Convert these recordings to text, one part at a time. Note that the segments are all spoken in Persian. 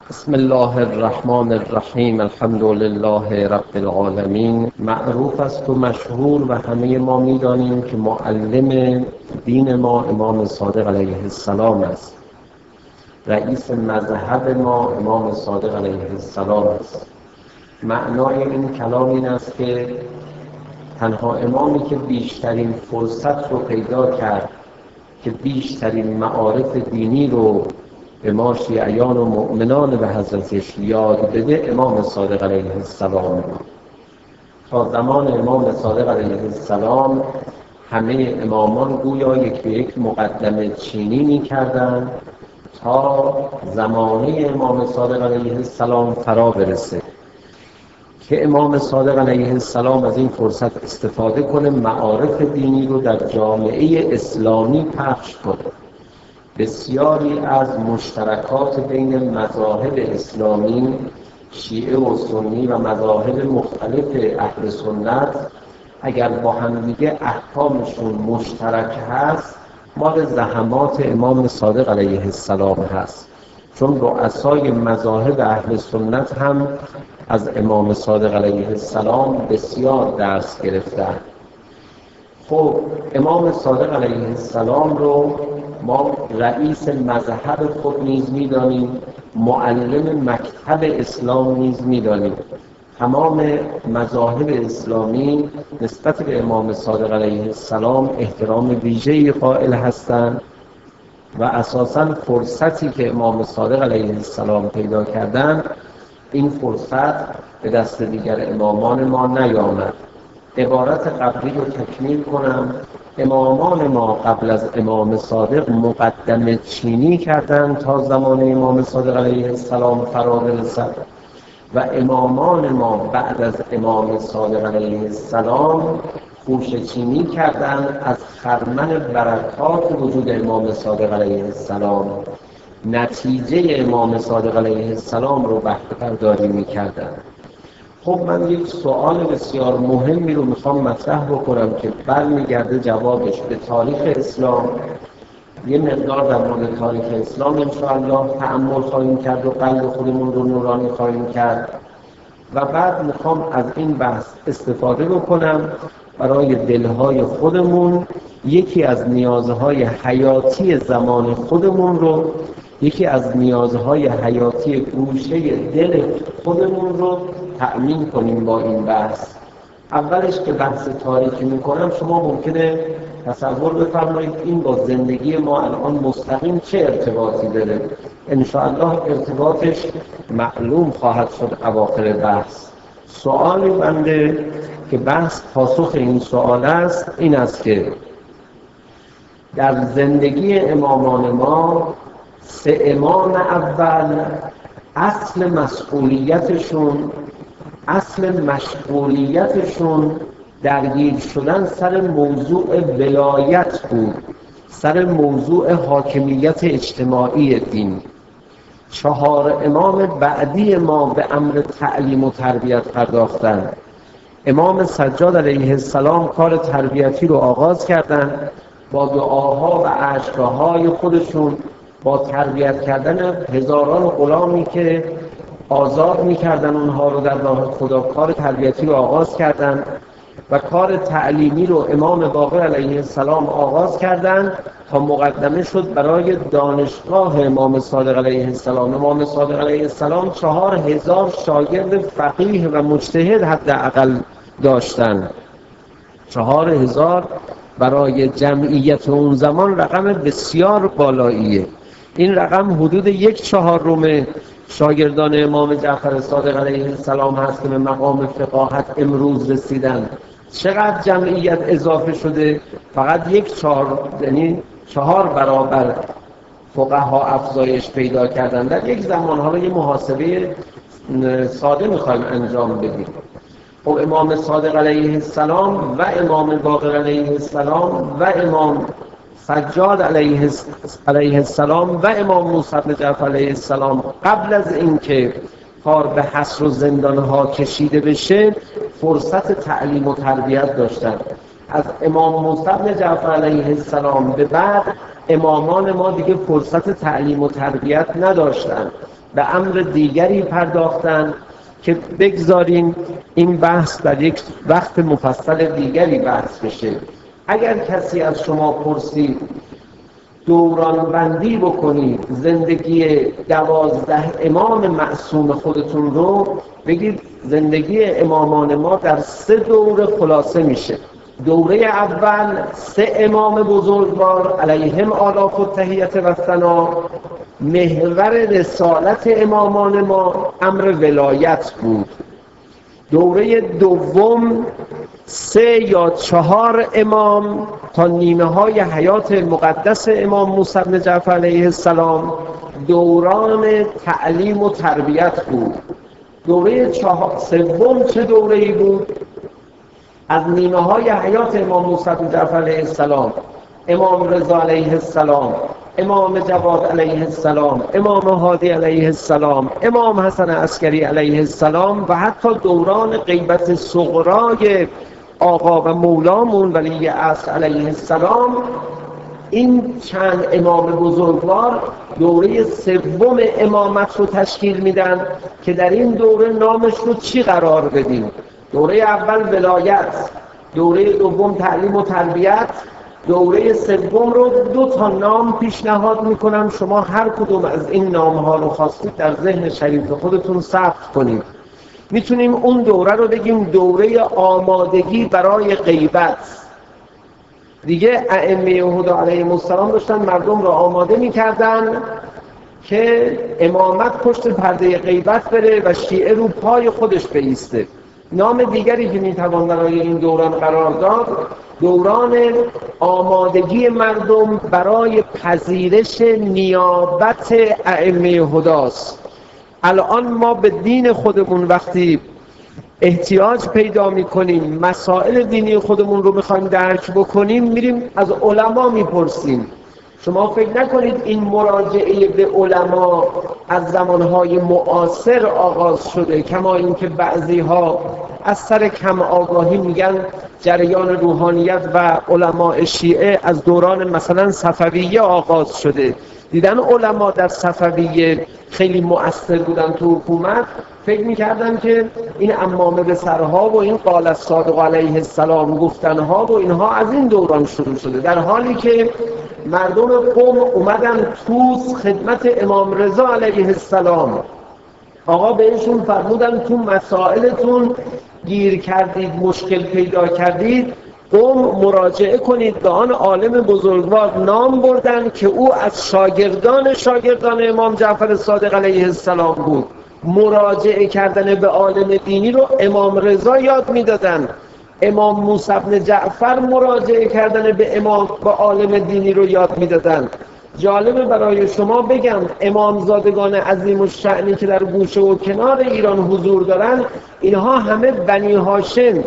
بسم الله الرحمن الرحیم. الحمد لله رب العالمین. معروف است و مشهور و همه ما می‌دانیم که معلم دین ما امام صادق علیه السلام است. رئیس مذهب ما امام صادق علیه السلام است. معنای این کلام این است که تنها امامی که بیشترین فرصت رو پیدا کرد که بیشترین معارف دینی رو به ما شیعیان و مؤمنان به حضرتش یاد بده امام صادق علیه السلام. تا زمان امام صادق علیه السلام همه امامان گویا یک به یک مقدمه چینی می کردن تا زمانه امام صادق علیه السلام فرا برسه که امام صادق علیه السلام از این فرصت استفاده کنه، معارف دینی رو در جامعه اسلامی پخش کنه. بسیاری از مشترکات بین مذاهب اسلامی، شیعه و سنی و مذاهب مختلف اهل سنت اگر با همدیگه احکامشون مشترک هست، مال زحمات امام صادق علیه السلام هست، چون رؤسای مذاهب اهل سنت هم از امام صادق علیه السلام بسیار درس گرفتن. خب امام صادق علیه السلام رو ما رئیس مذهب خود نیز می‌دانیم، معلم مکتب اسلام نیز می‌دانیم. تمام مذاهب اسلامی نسبت به امام صادق علیه السلام احترام ویژه‌ای قائل هستند و اساساً فرصتی که امام صادق علیه السلام پیدا کردند، این فرصت به دست دیگر امامان ما نیامد. عبارت قبلی رو تکمیل کنم. امامان ما قبل از امام صادق مقدمه چینی کردند تا زمان امام صادق علیه السلام فرا برسد و امامان ما بعد از امام صادق علیه السلام خوشه چینی کردند از خرمن برکات وجود امام صادق علیه السلام. نتیجه امام صادق علیه السلام رو بهره برداری می‌کردند. خب من یک سوال بسیار مهمی رو میخوام مطرح بکنم که برمیگرده جوابش به تاریخ اسلام. یه مقدار در مورد تاریخ اسلام انشاءالله تأمل خواهیم کرد و قلب خودمون رو نورانی خواهیم کرد و بعد میخوام از این بحث استفاده بکنم برای دلهای خودمون یکی از نیازهای حیاتی زمان خودمون رو، یکی از نیازهای حیاتی گوشه دل خودمون رو تأمین کنیم با این بحث. اولش که بحث تاریخی میکنم شما ممکنه تصور بفرمایید این با زندگی ما الان مستقیم چه ارتباطی داره. انشاءالله ارتباطش معلوم خواهد شد اواخر بحث. سوالی بنده که بحث پاسخ این سوال است این است که در زندگی امامان ما سه امام اول اصل مسئولیتشون، اصل مشغولیتشون درگیر شدن سر موضوع ولایت بود، سر موضوع حاکمیت اجتماعی دین. 4 امام بعدی ما به امر تعلیم و تربیت پرداختند. امام سجاد علیه السلام کار تربیتی رو آغاز کردند با دعاها و اشک‌های خودشون، با تربیت کردن هزاران غلامی که آزاد می‌کردن اونها رو در راه خدا، کار تربیتی رو آغاز کردند و کار تعلیمی رو امام باقر علیه السلام آغاز کردند تا مقدمه شد برای دانشگاه امام صادق علیه السلام. امام صادق علیه السلام 4000 شاگرد فقیه و مجتهد حداقل داشتند. 4000 برای جمعیت اون زمان رقم بسیار بالاییه. این رقم حدود 1/4 شاگردان امام جعفر صادق علیه السلام هست که به مقام فقاهت امروز رسیدن. چقدر جمعیت اضافه شده؟ فقط 1/4، یعنی 4 برابر فقها افزایش پیدا کردن در یک زمان. حالا یه محاسبه ساده میخوایم انجام بدیم. خب امام صادق علیه السلام و امام باقر علیه السلام و امام سجاد علیه السلام و امام موسی بن جعفر علیه السلام قبل از اینکه کار به حصر و زندانها کشیده بشه فرصت تعلیم و تربیت داشتند. از امام موسی بن جعفر علیه السلام به بعد امامان ما دیگه فرصت تعلیم و تربیت نداشتند. به امر دیگری پرداختن که بگذاریم این بحث در یک وقت مفصل دیگری بحث بشه. اگر کسی از شما پرسید دوران بندی بکنید زندگی 12 امام معصوم خودتون رو، بگید زندگی امامان ما در 3 دوره خلاصه میشه. دوره اول 3 امام بزرگوار علیهم آلاف التحیة و ثنا، محور رسالت امامان ما امر ولایت بود. دوره دوم 3 یا 4 امام تا نیمه های حیات مقدس امام موسی بن جعفر علیه السلام دوران تعلیم و تربیت بود. دوره سوم چه دوره‌ای بود؟ از نیمه های حیات امام موسی بن جعفر علیه السلام، امام رضا علیه السلام، امام جواد علیه السلام، امام هادی علیه السلام، امام حسن عسکری علیه السلام و حتی دوران غیبت صغرای آقا و مولامون ولی عصر علیه السلام. این چند امام بزرگوار دوره سوم امامت رو تشکیل میدن که در این دوره نامش رو چی قرار بدیم؟ دوره اول ولایت، دوره دوم تعلیم و تربیت، دوره سوم رو 2 نام پیشنهاد میکنم. شما هر کدوم از این نام‌ها رو خواستید در ذهن شریف خودتون ثبت کنید. میتونیم اون دوره رو بگیم دوره آمادگی برای غیبت. دیگه ائمه هدی علیهم السلام داشتن مردم رو آماده میکردن که امامت پشت پرده غیبت بره و شیعه رو پای خودش بایسته. نام دیگری که میتوان برای این دوران قرار داد دوران آمادگی مردم برای پذیرش نیابت ائمه هدی است. الان ما به دین خودمون وقتی احتیاج پیدا میکنیم، مسائل دینی خودمون رو میخوایم درک بکنیم، میریم از علما میپرسیم. شما فکر نکنید این مراجعه به علما از زمانهای معاصر آغاز شده، کما اینکه بعضیها از سر کم آگاهی میگن جریان روحانیت و علماء شیعه از دوران مثلا صفویه آغاز شده. دیدن علما در صفویه خیلی مؤثر بودن تو حکومت، فکر میکردن که این عمامه به سرها و این قال الصادق علیه السلام گفتنها و اینها از این دوران شروع شده، در حالی که مردم قم اومدن توس خدمت امام رضا علیه السلام. آقا بهشون فرمودن تو مسائلتون گیر کردید، مشکل پیدا کردید، قم مراجعه کنید به آن عالم بزرگوار. نام بردن که او از شاگردان امام جعفر صادق علیه السلام بود. مراجعه کردن به عالم دینی رو امام رضا یاد میدادن. امام موسی بن جعفر مراجعه کردن به عالم دینی رو یاد میدادن. جالبه برای شما بگم امامزادگان عظیم الشأنی که در گوشه و کنار ایران حضور دارن، اینها همه بنی هاشم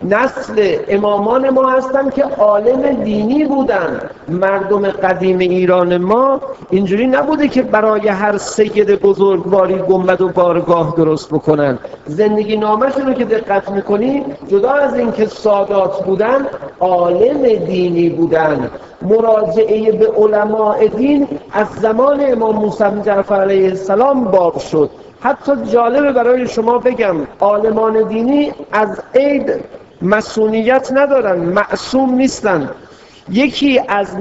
نسل امامان ما هستن که عالم دینی بودن. مردم قدیم ایران ما اینجوری نبوده که برای هر سید بزرگواری گنبد و بارگاه درست بکنن. زندگی نامشون رو که دقت میکنی، جدا از اینکه سادات بودن، عالم دینی بودن. مراجعه به علماء دین از زمان امام موسی بن جعفر علیه السلام باب شد. حتی جالبه برای شما بگم عالمان دینی از عید مسئولیت ندارن، معصوم نیستن. یکی از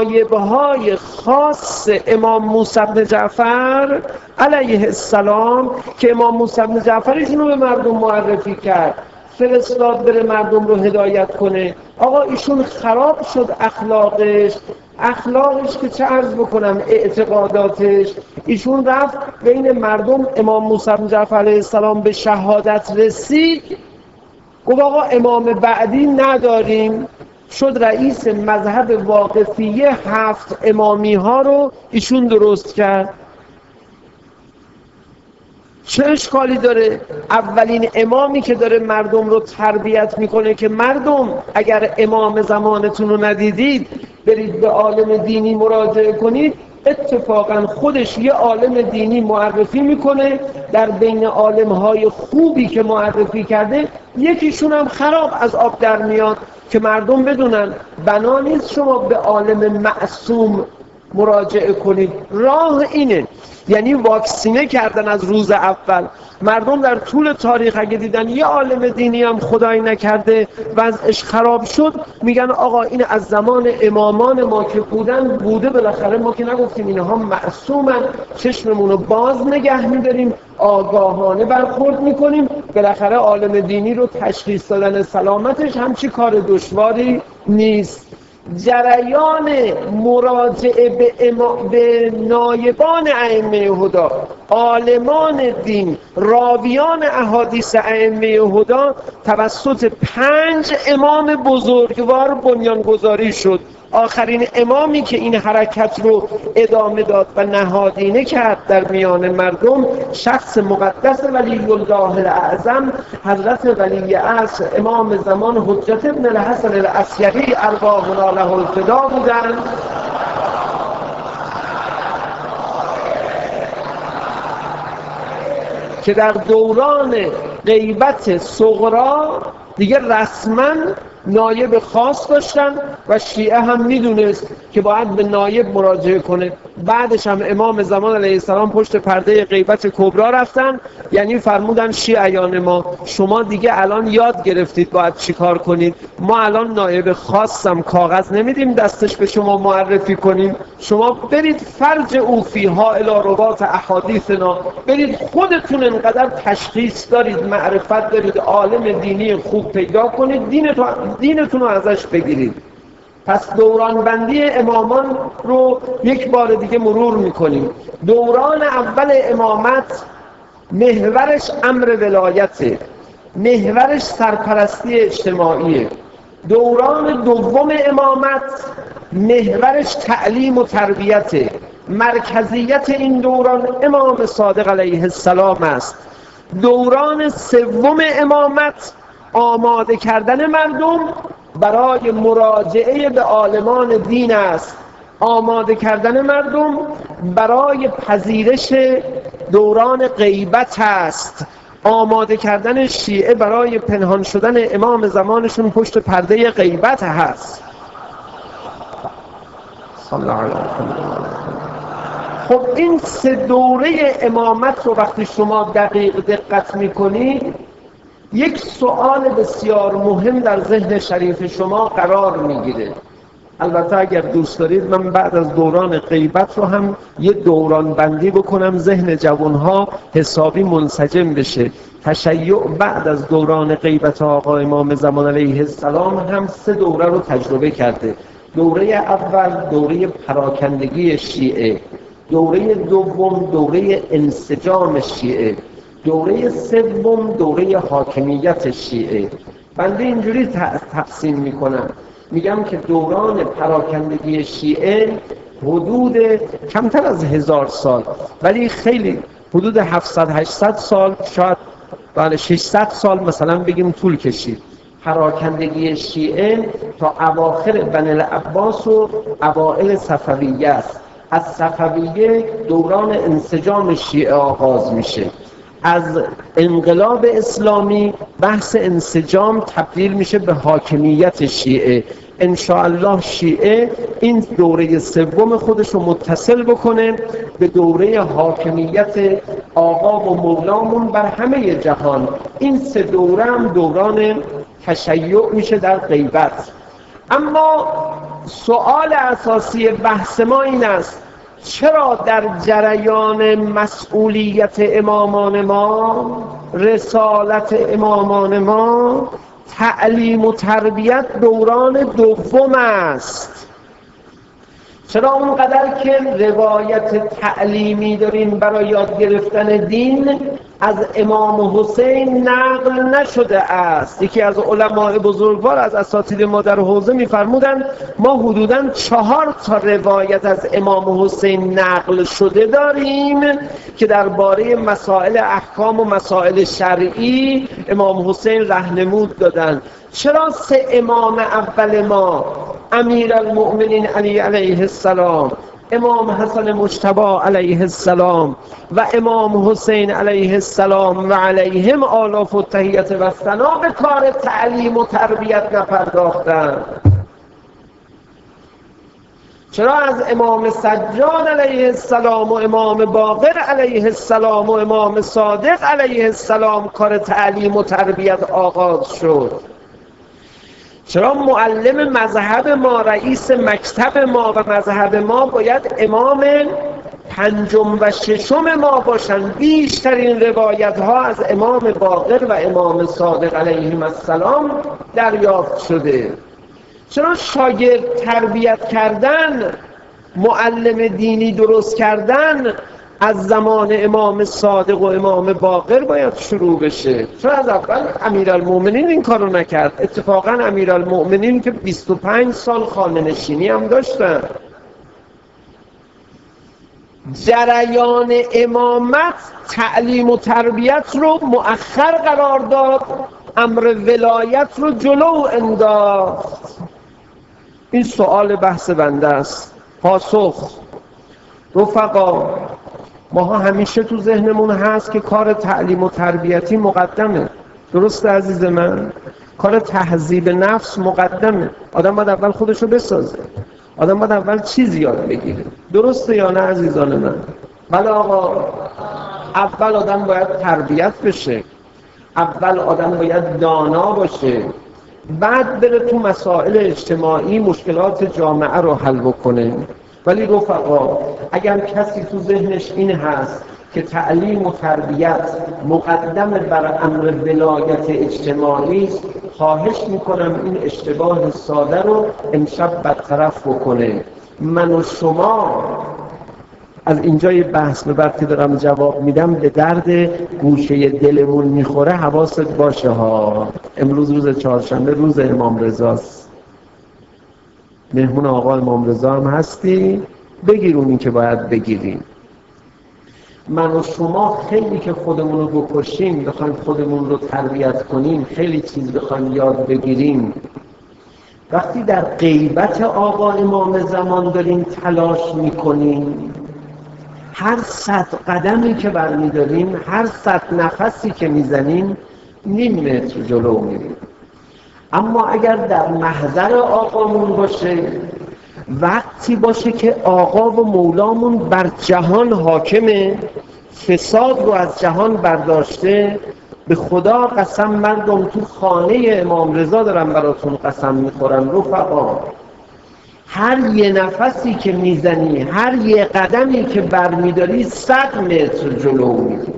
نایبهای خاص امام موسی بن جعفر علیه السلام که امام موسی بن جعفر ایشون رو به مردم معرفی کرد، فرستاد بره مردم رو هدایت کنه. آقا ایشون خراب شد اخلاقش که چه عرض بکنم، اعتقاداتش. ایشون رفت بین مردم، امام موسی بن جعفر علیه السلام به شهادت رسید، گفت آقا امام بعدی نداریم. شد رئیس مذهب واقفیه، 7 امامی ها رو ایشون درست کرد. چه اشکالی داره؟ اولین امامی که داره مردم رو تربیت میکنه که مردم اگر امام زمانتون رو ندیدید برید به عالم دینی مراجعه کنید. اتفاقا خودش یه عالم دینی معرفی میکنه، در بین عالمهای خوبی که معرفی کرده یکیشون هم خراب از آب در میاد، که مردم بدونن بنا نیست شما به عالم معصوم مراجعه کنید. راه اینه، یعنی واکسینه کردن از روز اول. مردم در طول تاریخ اگه دیدن یه عالم دینی هم خدای نکرده وضعش خراب شد، میگن آقا این از زمان امامان ما که بوده، بالاخره ما که نگفتیم اینها معصومن، چشممون رو باز نگه می‌داریم، آگاهانه برخورد میکنیم، بالاخره عالم دینی رو تشخیص دادن سلامتش همچی کار دشواری نیست. جریان مراجعه به نایبان ائمه هدی، عالمان دین، راویان احادیث ائمه هدی توسط 5 امام بزرگوار بنیانگذاری شد. آخرین امامی که این حرکت رو ادامه داد و نهادینه کرد در میان مردم، شخص مقدس ولی الله الاعظم حضرت ولی عصر امام زمان حجت ابن الحسن العسکری ارواحنا له الفدا بودند که در دوران غیبت صغرا دیگه رسما نایب خاص داشتن و شیعه هم میدونست که باید به نایب مراجعه کنه. بعدش هم امام زمان علیه السلام پشت پرده غیبت کبرا رفتن، یعنی فرمودن شیعیان ما شما دیگه الان یاد گرفتید باید چی کار کنید، ما الان نایب خاصم کاغذ نمیدیم دستش به شما معرفی کنیم، شما برید فرج او فیها الی روات احادیثنا، برید خودتون انقدر تشخیص دارید، معرفت دارید، عالم دینی خوب پیدا کنید، دینتون رو ازش بگیرید. پس دوران بندی امامان رو یک بار دیگه مرور میکنیم. دوران اول امامت محورش امر ولایته، محورش سرپرستی اجتماعیه. دوران دوم امامت محورش تعلیم و تربیته، مرکزیت این دوران امام صادق علیه السلام است. دوران سوم امامت آماده کردن مردم برای مراجعه به عالمان دین است، آماده کردن مردم برای پذیرش دوران غیبت است، آماده کردن شیعه برای پنهان شدن امام زمانشون پشت پرده غیبت هست. صلی الله علیه و خب این 3 دوره امامت رو وقتی شما دقیق دقت میکنید، یک سوال بسیار مهم در ذهن شریف شما قرار میگیره. البته اگر دوست دارید من بعد از دوران غیبت رو هم یه دوران بندی بکنم، ذهن جوانها حسابی منسجم بشه. تشیع بعد از دوران غیبت آقا امام زمان علیه السلام هم 3 دوره رو تجربه کرده. دوره اول دوره پراکندگی شیعه، دوره دوم دوره انسجام شیعه، دوره سوم دوره حاکمیت شیعه. بنده اینجوری تقسیم میکنم، میگم که دوران پراکندگی شیعه حدود کمتر از 1000 سال ولی خیلی حدود 700-800 سال، شاید 600 سال مثلا بگیم طول کشید. پراکندگی شیعه تا اواخر بنی العباس و اوائل صفویه است. از صفویه دوران انسجام شیعه آغاز میشه. از انقلاب اسلامی بحث انسجام تبدیل میشه به حاکمیت شیعه. انشاءالله شیعه این دوره سوم خودش رو متصل بکنه به دوره حاکمیت آقا و مولامون بر همه جهان. این 3 دوره هم دوران تشیع میشه در غیبت. اما سوال اساسی بحث ما این است: چرا در جریان مسئولیت امامان ما، رسالت امامان ما، تعلیم و تربیت دوران دوم است؟ چرا اونقدر که روایت تعلیمی داریم برای یاد گرفتن دین از امام حسین نقل نشده است؟ یکی از علماء بزرگوار از اساتید ما در حوزه می‌فرمودند ما حدوداً 4 تا روایت از امام حسین نقل شده داریم که درباره مسائل احکام و مسائل شرعی امام حسین راهنمود دادند. چرا 3 امام اول ما، امیرالمؤمنین علی علیه السلام، امام حسن مجتبی علیه السلام و امام حسین علیه السلام و علیهم آلاف و تحیت و ثنا به کار تعلیم و تربیت نپرداختند؟ چرا از امام سجاد علیه السلام و امام باقر علیه السلام و امام صادق علیه السلام کار تعلیم و تربیت آغاز شد؟ چرا معلم مذهب ما، رئیس مکتب ما و مذهب ما باید امام پنجم و ششم ما باشن؟ بیشترین روایت ها از امام باقر و امام صادق علیهم السلام دریافت شده. چرا شاگرد تربیت کردن، معلم دینی درست کردن از زمان امام صادق و امام باقر باید شروع بشه؟ چرا از اول امیرالمومنین این کارو نکرد؟ اتفاقا امیرالمومنین که 25 سال خانه نشینی هم داشتن. جریان امامت تعلیم و تربیت رو مؤخر قرار داد، امر ولایت رو جلو انداخت. این سوال بحث بنده است. پاسخ: رفقا، ماها همیشه تو ذهنمون هست که کار تعلیم و تربیتی مقدمه. درسته عزیز من؟ کار تهذیب نفس مقدمه. آدم باید اول خودشو بسازه، آدم باید اول چیزی یاد بگیره. درسته یا نه عزیزان من؟ بله آقا، اول آدم باید تربیت بشه، اول آدم باید دانا باشه، بعد بره تو مسائل اجتماعی مشکلات جامعه رو حل بکنه. ولی رفقا، اگر کسی تو ذهنش این هست که تعلیم و تربیت مقدم بر امر ولایت اجتماعی است، خواهش میکنم این اشتباه ساده رو امشب برطرف بکنه. من و شما از اینجای بحث به بعد که دارم جواب میدم به درد گوشه دلمون میخوره، حواست باشه ها. امروز روز چهارشنبه، روز امام رضاست. مهمون آقا امام رضا هم هستی، بگیر اونی که باید بگیریم. من و شما خیلی که خودمون رو بکشیم، بخوایم خودمون رو تربیت کنیم، خیلی چیز بخوایم یاد بگیریم، وقتی در غیبت آقا امام زمان داریم تلاش میکنیم، هر 100 قدمی که برمیداریم، هر 100 نفسی که میزنیم، نیم متر جلو میریم. اما اگر در محضر آقامون باشه، وقتی باشه که آقا و مولامون بر جهان حاکمه، فساد رو از جهان برداشته، به خدا قسم مردم تو خانه امام رضا دارم براتون قسم میخورم رفقا، هر یه نفسی که میزنی، هر یه قدمی که برمیداری، 100 متر جلو میری.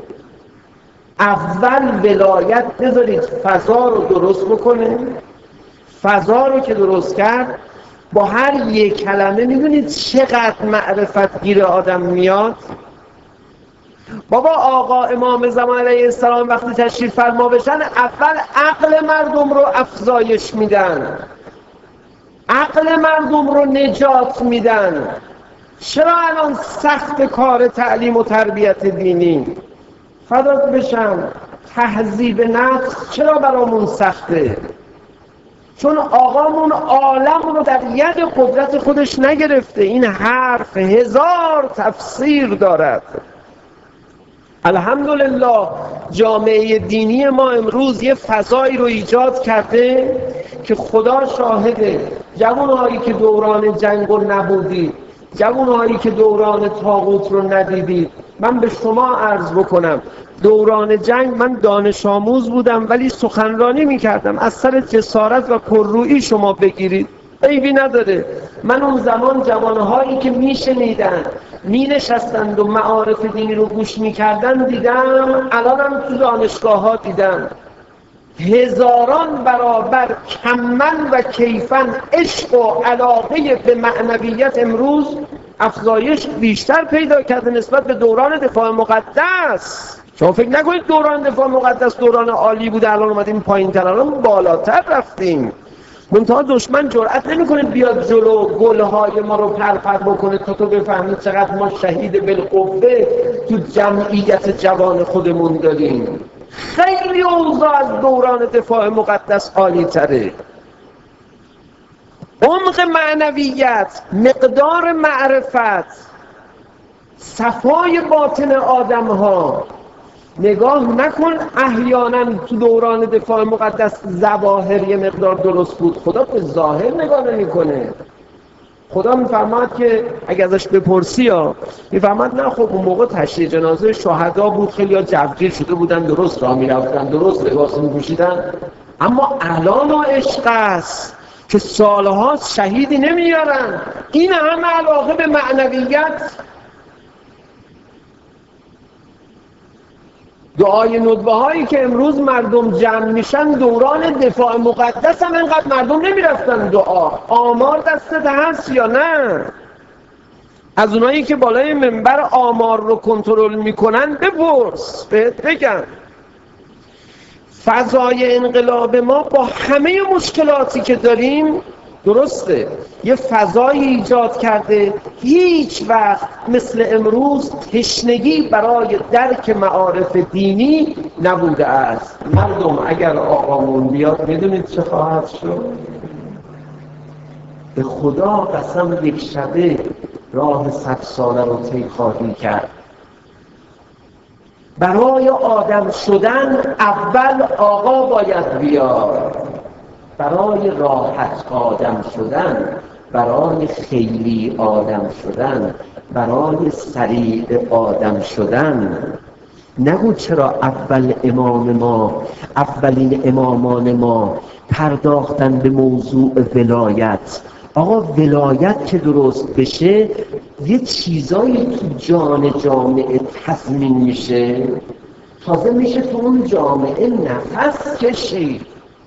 اول ولایت بذارید فضا رو درست بکنه. فضا رو که درست کرد، با هر یک کلمه میدونید چقدر معرفت گیر آدم میاد. بابا آقا امام زمان علیه السلام وقتی تشریف فرما بشن، اول عقل مردم رو افزایش میدن، عقل مردم رو نجات میدن. چرا الان سخت کار تعلیم و تربیت دینی؟ فدات بشم، تهذیب نفس چرا برامون سخته؟ چون آقامون عالم رو در ید قدرت خودش نگرفته. این حرف 1000 تفسیر دارد. الحمدلله جامعه دینی ما امروز یه فضایی رو ایجاد کرده که خدا شاهده. جوانهایی که دوران جنگ رو نبودید، جوانهایی که دوران طاغوت رو ندیدید، من به شما عرض بکنم دوران جنگ من دانش آموز بودم ولی سخنرانی میکردم. از سر جسارت و پررویی شما بگیرید، عیبی نداره. من اون زمان جوانهایی که میشنیدن، مینشستند و معارف دینی رو گوش میکردن دیدم، الانم تو دانشگاه ها دیدم. هزاران برابر کمن و کیفن عشق و علاقه به معنویت امروز افزایش بیشتر پیدا کرده نسبت به دوران دفاع مقدس. شما فکر نکنید دوران دفاع مقدس دوران عالی بوده، الان اومدیم پایین تر، الان بالاتر رفتیم. منتها دشمن جرأت نمیکنه بیاد جلو گلهای ما رو پرپر بکنه تا تو بفهمید چقدر ما شهید بالقوه تو جمعیت جوان خودمون داریم. خیلی اوضاع از دوران دفاع مقدس عالی تره. عمق معنویت، مقدار معرفت، صفای باطن آدم ها. نگاه نکن احیانا تو دوران دفاع مقدس ظواهر یه مقدار درست بود، خدا به ظاهر نگاه نمی‌کنه. خدا میفرماد که اگه ازش بپرسی میفرماد نه خب اون موقع تشییع جنازه شهدا بود، خیلی‌ها جوگیر شده بودن، درست راه میرفتن، درست لباس میپوشیدن. اما الان عشق است که سالها شهیدی نمیارن. این همه علاقه به معنویت. دعای ندبه هایی که امروز مردم جمع میشن دوران دفاع مقدس هم اینقدر مردم نمیرفتن دعا. آمار دستت هست یا نه؟ از اونایی که بالای منبر آمار رو کنترل میکنن بپرس، بهت بگم. فضای انقلاب ما با همه مشکلاتی که داریم درسته یه فضایی ایجاد کرده. هیچ وقت مثل امروز تشنگی برای درک معارف دینی نبوده است. مردم اگر آقامون بیاد میدونید چه خواهد شد؟ به خدا قسم یک شبه راه 100 ساله رو طی خواهی کرد. برای آدم شدن اول آقا باید بیاد. برای راحت آدم شدن، برای خیلی آدم شدن، برای سریع آدم شدن. نگو چرا اول امام ما، اولین امامان ما پرداختن به موضوع ولایت. آقا ولایت که درست بشه یه چیزایی تو جان جامعه تضمین میشه، تازه میشه تو اون جامعه نفس کشید.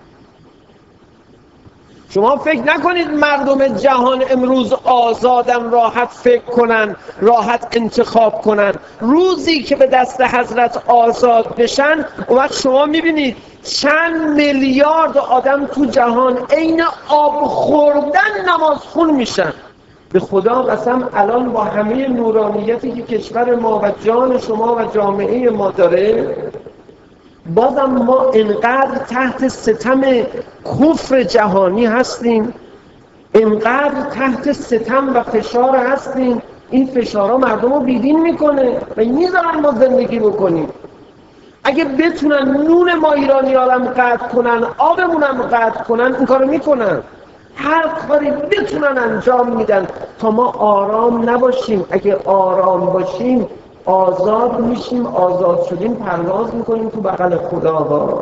شما فکر نکنید مردم جهان امروز آزادن راحت فکر کنن، راحت انتخاب کنن. روزی که به دست حضرت آزاد بشن اون وقت شما میبینید چند میلیارد آدم تو جهان عین آب خوردن نمازخون میشن. به خدا قسم الان با همه نورانیتی که کشور ما و جان شما و جامعه ما داره، بازم ما انقدر تحت ستم کفر جهانی هستیم، انقدر تحت ستم و فشار هستیم. این فشارها مردم رو بیدین میکنه و میذارن ما زندگی بکنیم. اگه بتونن نون ما ایرانی ها هم قطع کنن، آبمون هم قطع کنن، این کارو میکنن. هر کاری بتونن انجام میدن تا ما آرام نباشیم. اگه آرام باشیم آزاد میشیم، آزاد شدیم پرواز میکنیم تو بغل خدا.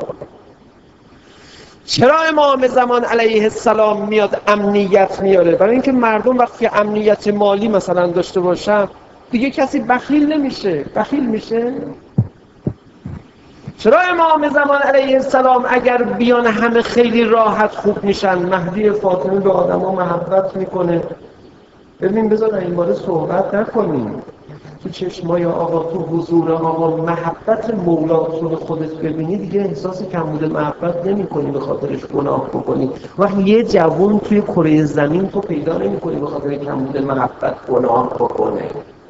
چرا امام زمان علیه السلام میاد امنیت میاره؟ برای اینکه مردم وقتی امنیت مالی مثلا داشته باشن دیگه کسی بخیل نمیشه. بخیل میشه؟ چرا امام زمان علیه السلام اگر بیان همه خیلی راحت خوب میشن؟ مهدی فاطمی به آدما محبت میکنه. ببین بذار این باره صحبت نکنیم. تو چشمای آقا، تو حضور آقا محبت مولا رو به خودت ببینی دیگه احساس کمبود محبت نمی کنی به خاطرش گناه بکنی. وقتی یه جوون توی کره زمین تو پیدا نمی کنی به خاطر کمبود محبت گناه بکنه.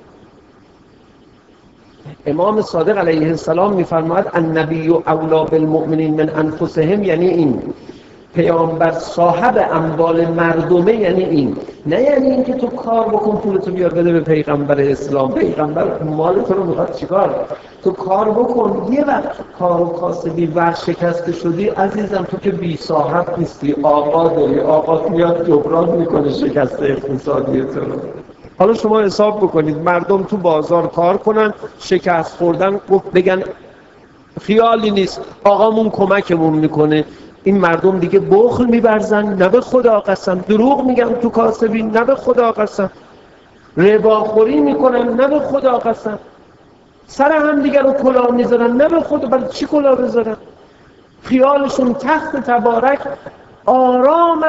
امام صادق علیه السلام میفرماید النبی اولی بالمؤمنین من انفسهم، یعنی این پیامبر صاحب اموال مردمه، یعنی این. نه یعنی این که تو کار بکن پولتو بیار بده به پیغمبر اسلام. پیغمبر مال تو رو میخواد چیکار؟ تو کار بکن. یه وقت کار و کاسبی ورشکسته شدی عزیزم، تو که بی صاحب نیستی، آقا داری. آقا میاد جبران میکنه شکست اقتصادی تو رو. حالا شما حساب بکنید مردم تو بازار کار کنن، شکست خوردن، بگن خیالی نیست آقامون کمکمون میکنه. این مردم دیگه بخل می‌ورزن، نه به خدا قسم. دروغ میگن تو کاسبی، نه به خدا قسم. رباخوری میکنن، نه به خدا قسم. سر هم دیگر رو کلاه میذارن، نه به خدا. برای چی کلاه بذارن؟ خیالشون تخت تبارک، آرام،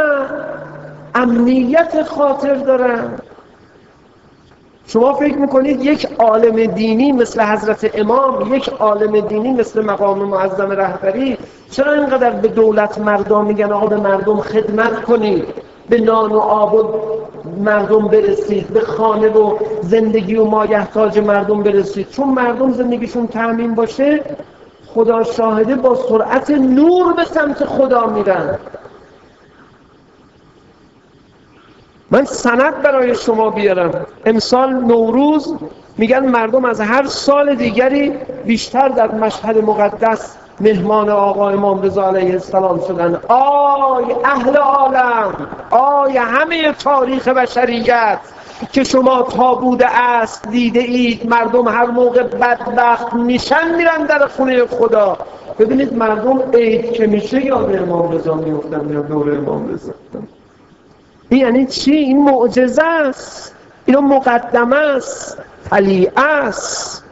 امنیت خاطر دارن. شما فکر میکنید یک عالم دینی مثل حضرت امام، یک عالم دینی مثل مقام معظم رهبری چرا اینقدر به دولت مردم میگن آقا به مردم خدمت کنید، به نان و آب و مردم برسید، به خانه و زندگی و مایحتاج مردم برسید؟ چون مردم زندگیشون تامین باشه خدا شاهده با سرعت نور به سمت خدا میرن. من سند برای شما بیارم. امسال نوروز میگن مردم از هر سال دیگری بیشتر در مشهد مقدس مهمان آقا امام رضا علیه السلام شدن. آی اهل عالم، آی همه تاریخ بشریت که شما تابوت اصل دیده اید، مردم هر موقع بدبخت میشن میرن در خونه خدا. ببینید مردم عید که میشه یاد امام رضا میفتن، یا دور امام رضا. این یعنی چی؟ این معجزه است، اینو مقدمه است، طلیعه است.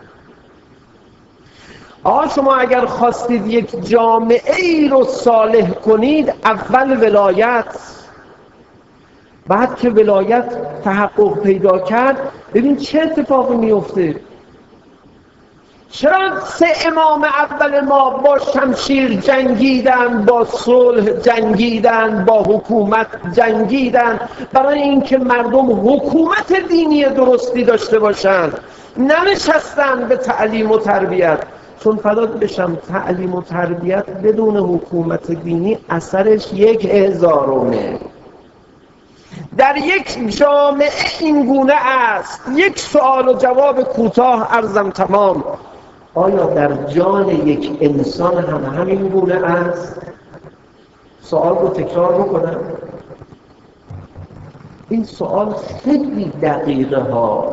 شما اگر خواستید یک جامعه ای رو صالح کنید، اول ولایت، بعد که ولایت تحقق پیدا کرد، ببین چه اتفاقی میفته. چرا 3 امام اول ما با شمشیر جنگیدن، با صلح جنگیدن، با حکومت جنگیدن؟ برای اینکه مردم حکومت دینی درستی داشته باشن، ننشستن به تعلیم و تربیت. چون فدات بشم تعلیم و تربیت بدون حکومت دینی اثرش 1000. در یک جامعه این گونه است. یک سوال و جواب کوتاه عرضم تمام. آیا در جان یک انسان هم همین گونه است؟ سوال رو تکرار بکنم. این سوال خیلی دقیقه ها،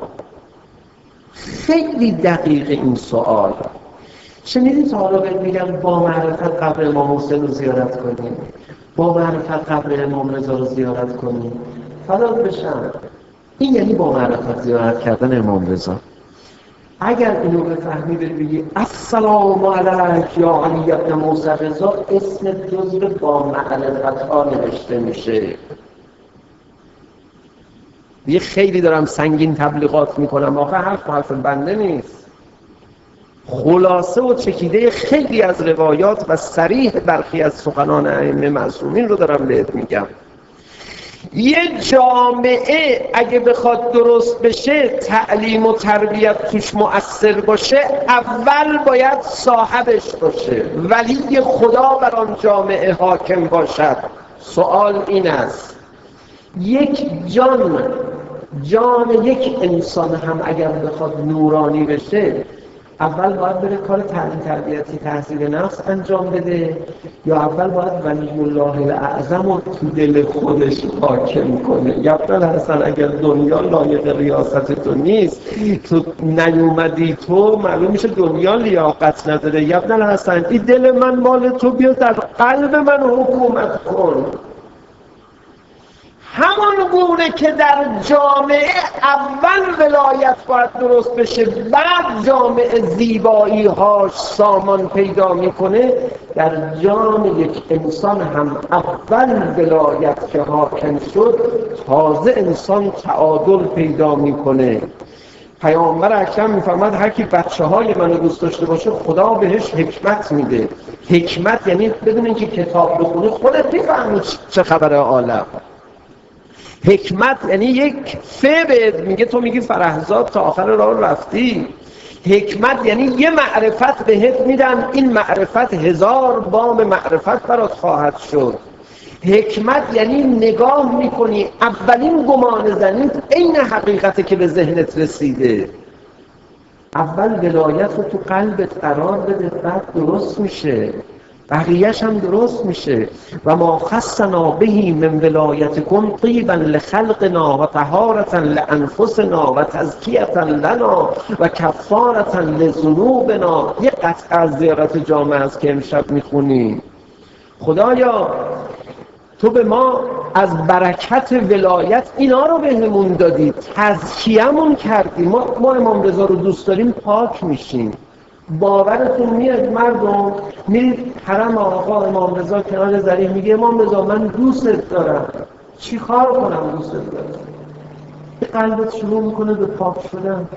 خیلی دقیقه این سوال. شنیدید تا حالا بهت میگن با معرفت قبر امام حسین رو زیارت کنیم، با معرفت قبر امام رضا رو زیارت کنیم؟ فدات بشم، این یعنی با معرفت زیارت کردن امام رضا. اگر اینو بفهمی بگی السلام علیک یا علی ابن موسی رضا، اسم جزو با معرفت ها نوشته میشه. یه خیلی دارم سنگین تبلیغات میکنم، آخه حرف بنده نیست. خلاصه و چکیده خیلی از روایات و صریح برخی از سخنان ائمه معصومین رو دارم بهت میگم. یه جامعه اگه بخواد درست بشه، تعلیم و تربیت توش مؤثر باشه، اول باید صاحبش باشه، ولی خدا بر آن جامعه حاکم باشد. سوال این است، یک جان یک انسان هم اگر بخواد نورانی بشه، اول باید بره کار تعلیم تربیتی تحصیل نفس انجام بده، یا اول باید ولی الله الاعظم رو تو دل خودش حاکم کنه؟ یبدال حسن اگر دنیا لایق ریاست تو نیست، تو نیومدی، تو معلوم میشه دنیا لیاقت نداره. یبدال حسن این دل من مال تو، بیا در قلب من حکومت کن. همان گونه که در جامعه اول ولایت باید درست بشه، بعد جامعه زیبایی هاش سامان پیدا میکنه، در جان یک انسان هم اول ولایت که حاکم شد، تازه انسان تعادل پیدا میکنه. پیامبر اکرم میفرماد هر کی بچه‌های منو دوست داشته باشه، خدا بهش حکمت میده. حکمت یعنی بدون اینکه کتاب بخونی خودت میفهمی چه خبره عالم. حکمت یعنی یک بهت میگه، تو میگی فرهزاد تا آخر راه رفتی. حکمت یعنی یه معرفت بهت میدم، این معرفت 1000 بام معرفت برات خواهد شد. حکمت یعنی نگاه میکنی، اولین گمان زنی این حقیقته که به ذهنت رسیده. اول ولایت رو تو قلبت قرار بده، بعد درست میشه، بقیه‌اش هم درست میشه. و ما خصنا بهی من ولایتکم طیبا لخلقنا و طهارة لانفسنا و تزکیة لنا و کفارة لذنوبنا. یه قطعه از زیارت جامعه است که امشب میخونیم. خدایا تو به ما از برکت ولایت اینا رو بهمون دادی، تزکیه‌مون کردی. ما امام رضا رو دوست داریم، پاک میشیم. باورتون میاد مردم میرید حرم آقا امام رضا کنار ضریح، میگه امام رضا من دوستت دارم. چی کار کنم دوستت دارم؟ قلبت شروع میکنه به پاک شدن.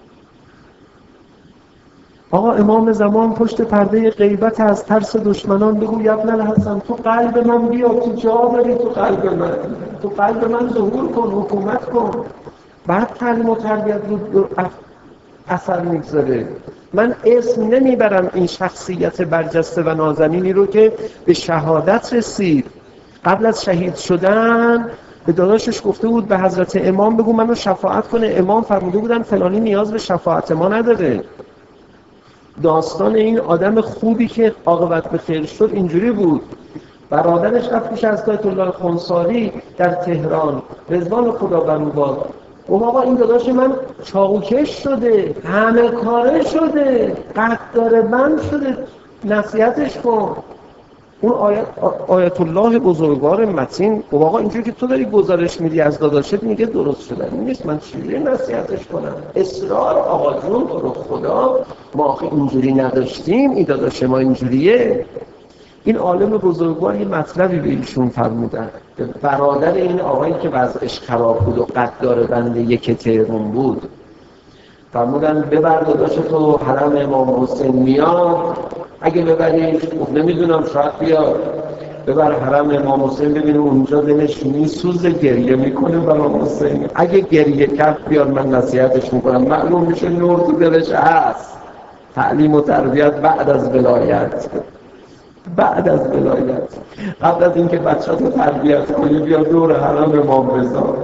آقا امام زمان پشت پرده غیبت، از ترس دشمنان بگو یا ابن الحسن تو قلب من بیا، تو جا داری تو قلب من ظهور کن، حکومت کن. بعد تعلیم و تربیت رو اثر میگذاره. من اسم نمیبرم این شخصیت برجسته و نازنینی رو که به شهادت رسید. قبل از شهید شدن به داداشش گفته بود به حضرت امام بگو منو شفاعت کنه. امام فرموده بودن فلانی نیاز به شفاعت ما نداره. داستان این آدم خوبی که عاقبت به خیر شد اینجوری بود. برادرش رفت پیش از آیت الله خنثاری در تهران، رضوان خدا بر او باد، گفت آقا این داداش من چاقوکش شده، همه کاره شده، قدردان بند شده، نصیحتش کن. اون آیت الله بزرگوار متین گفت آقا اینجوری که تو داری گزارش میدی از داداشت میگه درست شده نیست، من چجوری نصیحتش کنم؟ اصرار آقا جون تو رو خدا، ما آخه اینجوری نداشتیم، این داداش ما اینجوریه. این عالم بزرگوار یه مطلبی به ایشون فرمودن، برادر این آقایی که وضعش خراب بود و قدردان بند یک تهران بود، فرمودن ببر داداش تو حرم امام حسین میاد، اگه ببریش نمیدونم شاید بیاد، ببر حرم امام حسین ببینه اونجا دلش میسوزه گریه میکنه برای حسین، اگه گریه کرد بیاد من نصیحتش میکنم، معلوم میشه نور تو دلش هست. تعلیم و تربیت بعد از ولایت، بعد از ولایت، قبل از اینکه بچه‌تو تربیت کنی بیا دور حرم امام رضا،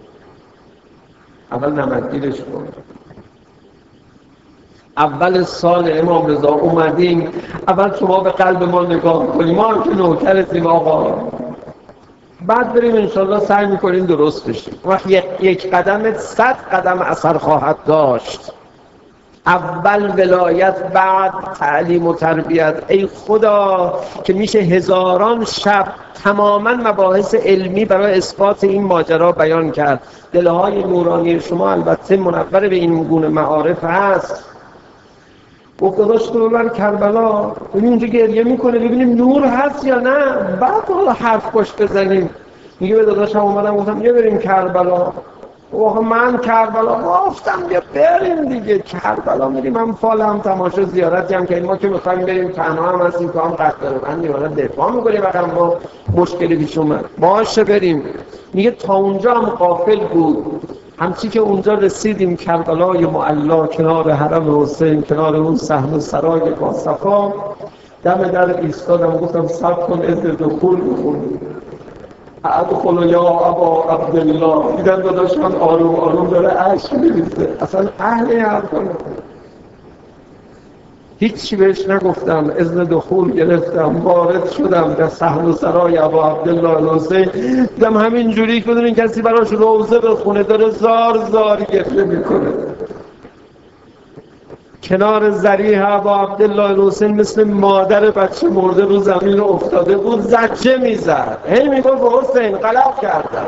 اول نمکگیرش کن. اول سال امام رضا اومدیم، اول شما به قلب ما نگاه کنیم، ما هم که نوکرتیم آقا، بعد بریم انشالله سعی میکنیم درست بشیم. وقت یک قدمت 100 قدم اثر خواهد داشت. اول ولایت بعد تعلیم و تربیت. ای خدا که میشه هزاران شب تماما مباحث علمی برای اثبات این ماجرا بیان کرد. دلهای نورانی شما البته منور به این گونه معارف هست. گفت داداش تو ببر کربلا، ببین اونجا گریه میکنه ببینیم نور هست یا نه، بعد حالا حرف پشت بزنیم. میگه به داداشم اومدم گفتم یه بریم کربلا. اوه من کربلا گفتم بیا بریم دیگه کربلا میریم، هم فال هم تماشا زیارتی هم که ما که میخوایم بریم تنها هم هستیم که هم قصد داره من دیوالا دفاع میکنیم وقتی ما مشکلی پیش اومد باشه بریم. میگه تا اونجا هم غافل بود، همچی که اونجا رسیدیم کربلای معلا کنار حرم حسین، کنار اون صحن سرای با صفا، دم در ایستادم گفتم صبر کن اذن دخول بخونیم. ادخل یا ابا عبدالله. دیدن داداش من آروم آروم داره اشک میریزه، اصلا اهل حرف نبود. هیچی بهش نگفتم، اذن دخول گرفتم، وارد شدم در صحن و سرای ابا عبدالله الحسین. دیدم همین جوری که بدونین کسی براش روزه بخونه داره زار زار گریه میکنه. کنار ذریح ابا عبدالله الحسین مثل مادر بچه مرده رو زمین افتاده بود، زجه میزد، هی میگفت حسین غلط کردم.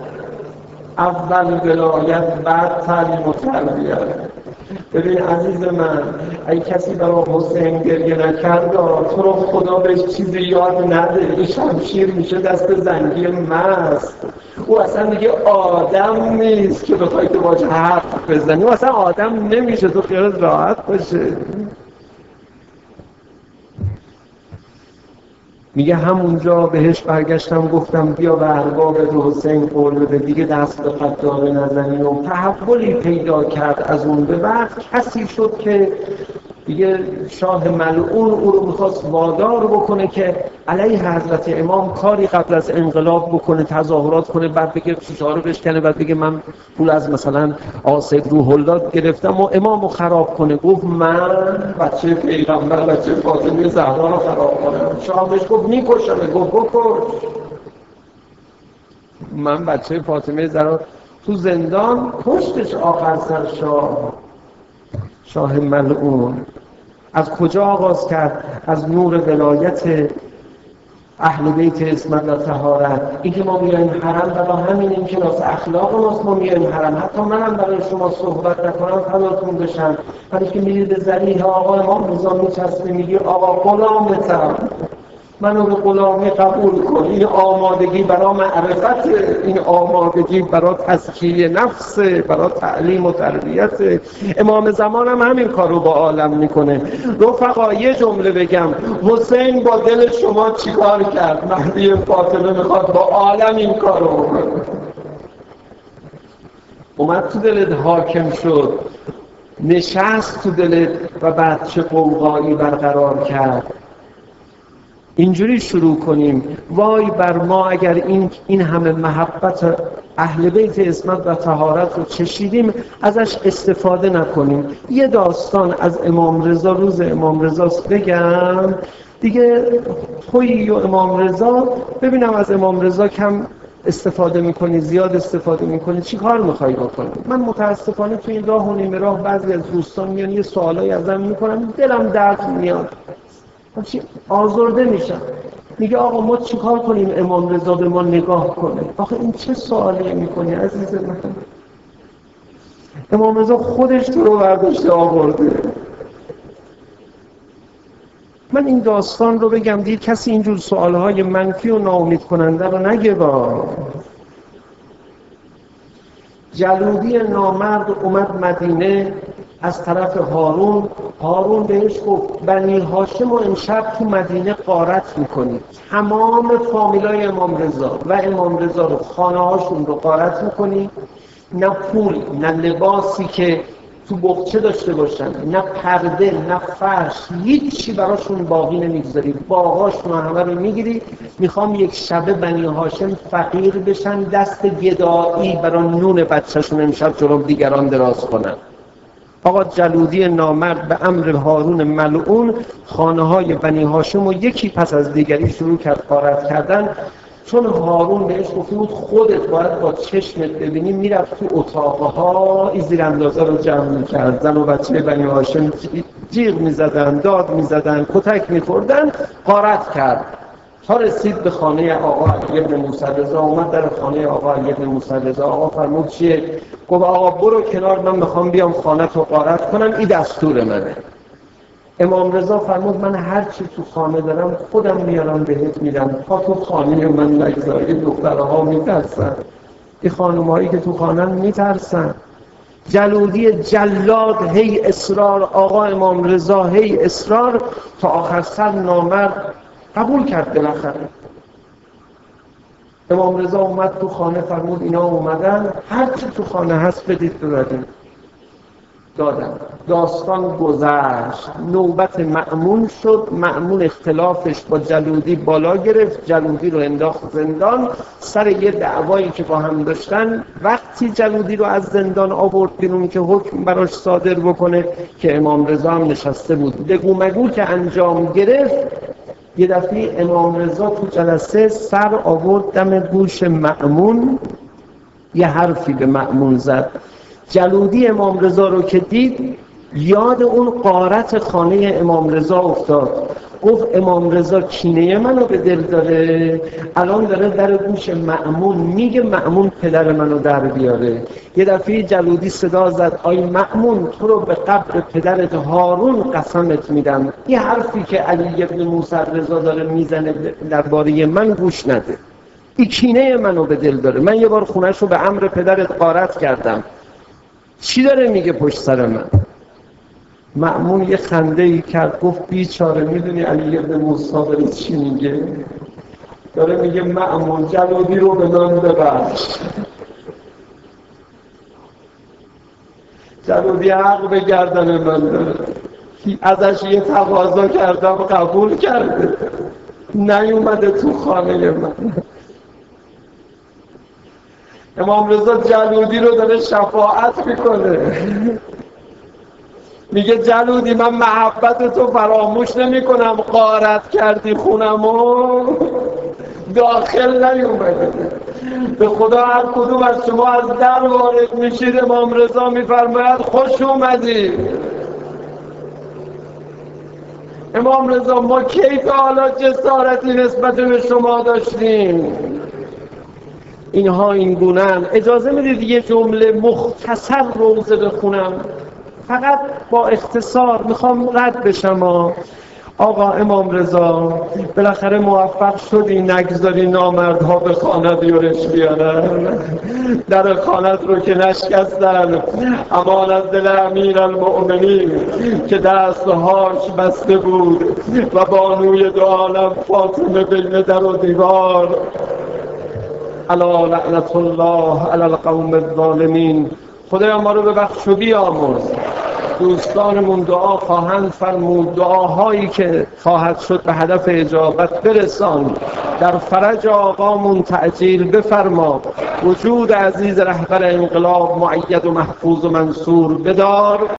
اول ولایت بعد تعلیم و تربیت. ببین عزیز من، اگه کسی برای حسین گریه نکرد تو رو خدا بهش چیزی یاد نده، این شمشیر میشه دست زنگی مست. او اصلا دیگه آدم نیست که بخوای که باشه حرف بزنی، او اصلا آدم نمیشه، تو خیالت راحت باشه. میگه همونجا بهش برگشتم گفتم بیا به ارباب حسین قول بده دیگه دست به قدامه نزنی. و تحولی پیدا کرد از اون به بعد، کسی شد که دیگه شاه ملعون او رو میخواست وادار بکنه که علیه حضرت امام کاری قبل از انقلاب بکنه، تظاهرات کنه، بعد بگه شیشه رو بشکنه، بعد بگه من پول از مثلا آصد روح الله گرفتم و امامو خراب کنه. گفت من بچه پیغمبر بچه فاطمه زهرا رو خراب کنم؟ شاه بهش گفت میکشمه. گفت بکش. من بچه فاطمه زهرا تو زندان کشتش آخر سر شاه ملعون. از کجا آغاز کرد؟ از نور ولایت اهل بیت عصمت و طهارت. این که ما میایم حرم برای همین، این کلاس اخلاق ماست، ما میایم حرم. حتی منم برای شما صحبت نکنم فداتون بشم، ولی که میرید به ذریح آقا امام رضا میچسبه میگی آقا غلامتم، منو به غلامی قبول کن. این آمادگی برای معرفت، این آمادگی برای تزکیه نفس، برای تعلیم و تربیت. امام زمان هم همین کارو با عالم میکنه. رفقا یه جمله بگم، حسین با دل شما چیکار کرد؟ مهدی فاطمه میخواد با عالم این کارو بکنه. اومد تو دلت حاکم شد، نشست تو دلت و بعد چه قوقایی برقرار کرد. اینجوری شروع کنیم وای بر ما اگر این همه محبت اهل بیت عصمت و طهارت رو چشیدیم ازش استفاده نکنیم. یه داستان از امام رضا، روز امام رضاست بگم دیگه، تویی و امام رضا، ببینم از امام رضا کم استفاده میکنی زیاد استفاده میکنی، چی کار میخوایی بکنی؟ من متاسفانه تو این راه و نیمه راه بعضی از دوستان میان یه سوالایی ازم میکنن، دلم درد میاد، آزرده میشم. میگه آقا ما چی کار کنیم امام رضا به ما نگاه کنه؟ آخه این چه سوالی میکنی عزیز من؟ امام رضا خودش تو رو برداشته آورده. من این داستان رو بگم دید کسی اینجور سوالهای منفی و ناامید کننده رو نگه. با جلودی نامرد اومد مدینه از طرف هارون بهش گفت بنی هاشم و امشب تو مدینه غارت میکنید، تمام فامیلای امام رضا و امام رضا رو، خانه هاشون رو غارت میکنید، نه پول نه لباسی که تو بغچه داشته باشن، نه پرده نه فرش، هیچی براشون باقی نمیگذارید، باغاشون همه رو میگیرید. میخوام یک شبه بنی هاشم فقیر بشن، دست گدایی برای نون بچهشون امشب جلوی دیگران دراز کنن. آقا جلودی نامرد به امر هارون ملعون خانه های بنی هاشم و یکی پس از دیگری شروع کرد غارت کردن. چون هارون بهش گفته بود خودت باید با چشمت ببینی، میرفت تو اتاقها زیر اندازه رو جمع میکرد، زن و بچه بنی هاشم جیغ میزدن، داد میزدن، کتک میخوردن، غارت کرد تا رسید به خانه آقا علی بن موسی رضا. اومد در خانه آقا علی بن موسی رضا. آقا فرمود چیه؟ گفت آقا برو کنار، من میخوام بیام خانه تو غارت کنم، این دستور منه. امام رضا فرمود من هر چی تو خانه دارم خودم میارم بهت میدم، تا تو خانه من نگذاری. دخترها میترسن، این خانم‌هایی که تو خانه میترسن. جلودی جلاد هی اصرار، آقا امام رضا هی اصرار، تا آخر سر نامرد قبول کرد بالاخره. امام رضا اومد تو خانه، فرمود اینا اومدن هر چی تو خانه هست بدید ببرید. دادم. داستان گذشت، نوبت مأمون شد. مأمون اختلافش با جلودی بالا گرفت، جلودی رو انداخت زندان سر یه دعوایی که با هم داشتن. وقتی جلودی رو از زندان آورد بیرون که حکم براش صادر بکنه، که امام رضا هم نشسته بود، بگو مگو که انجام گرفت، یه دفعه امام رضا تو جلسه سر آورد دم گوش مأمون، یه حرفی به مأمون زد. جلودی امام رضا رو که دید یاد اون غارت خانه امام رضا افتاد. گفت امام رضا کینه منو به دل داره، الان داره در گوش مأمون میگه مأمون پدر منو در بیاره. یه دفعه جلودی صدا زد آی مأمون، تو رو به قبر پدرت هارون قسمت میدم، یه حرفی که علی بن موسی رضا داره میزنه درباره من گوش نده، این کینه منو به دل داره، من یه بار خونش رو به امر پدرت غارت کردم، چی داره میگه پشت سر من؟ مأمون یه خنده ای کرد، گفت بیچاره، میدونی علی بن موسی داره چی میگه؟ داره میگه مأمون جلودی رو به من ببخش. جلودی حق به گردن من داره، ازش یه تقاضا کردم قبول کرده، نیومده تو خانه من. امام رضا جلودی رو داره شفاعت میکنه، میگه جلودی من محبت تو فراموش نمی کنم، غارت کردی خونمو داخل نیومده. به خدا هر کدوم از شما از در وارد میشید امام رضا میفرماید خوش اومدید. امام رضا ما کی تا حالا جسارتی نسبت به شما داشتیم؟ اینها این گونه‌اند. اجازه میدید یه جمله مختصر روزه بخونم، فقط با اختصار میخوام رد بشم. آقا امام رضا بالاخره موفق شدی نگذاری نامردها به خانت یورش بیارن، در خانت رو که نشکستن، امان از دل امیر المؤمنین که دستهاش بسته بود و بانوی دو عالم فاطمه بین در و دیوار، الا لعنت الله علی القوم الظالمین. خدایا ما رو ببخش و بیامرز. دوستانمون دعا خواهند فرمود، دعاهایی که خواهد شد به هدف اجابت برسان، در فرج آقامون تعجیل بفرما. وجود عزیز رهبر انقلاب مؤید و محفوظ و منصور بدار.